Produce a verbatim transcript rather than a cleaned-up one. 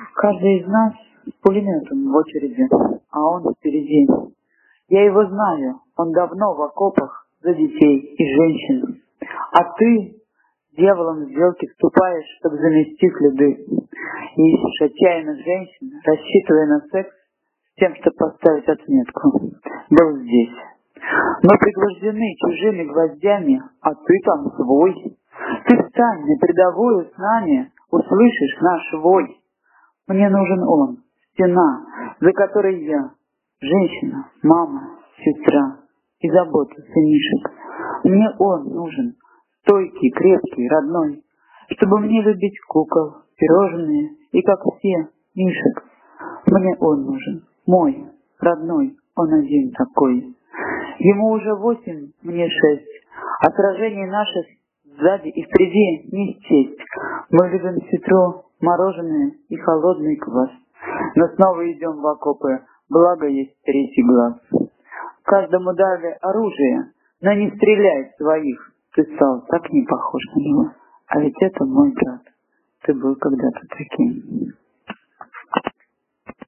Каждый из нас с пулеметом в очереди, а он впереди. Я его знаю, он давно в окопах за детей и женщин. А ты дьяволом в сделки вступаешь, чтобы замести следы. И ищешь отчаянных женщин, рассчитывая на секс с тем, чтобы поставить отметку. Был здесь. Мы пригвождены чужими гвоздями, а ты там свой. Ты встань на передовую с нами, услышишь наш вой. Мне нужен он, стена, за которой я, женщина, мама, сестра и забота сынишек. Мне он нужен, стойкий, крепкий, родной, чтобы мне любить кукол, пирожные и, как все, мишек. Мне он нужен, мой, родной, он один такой. Ему уже восемь, мне шесть, а сражений наших сзади и впереди не счесть. Мы любим сестру, мороженое и холодный квас. Но снова идем в окопы, благо есть третий глаз. Каждому дали оружие, но не стреляй в своих. Ты стал так не похож на него. А ведь это мой брат. Ты был когда-то таким.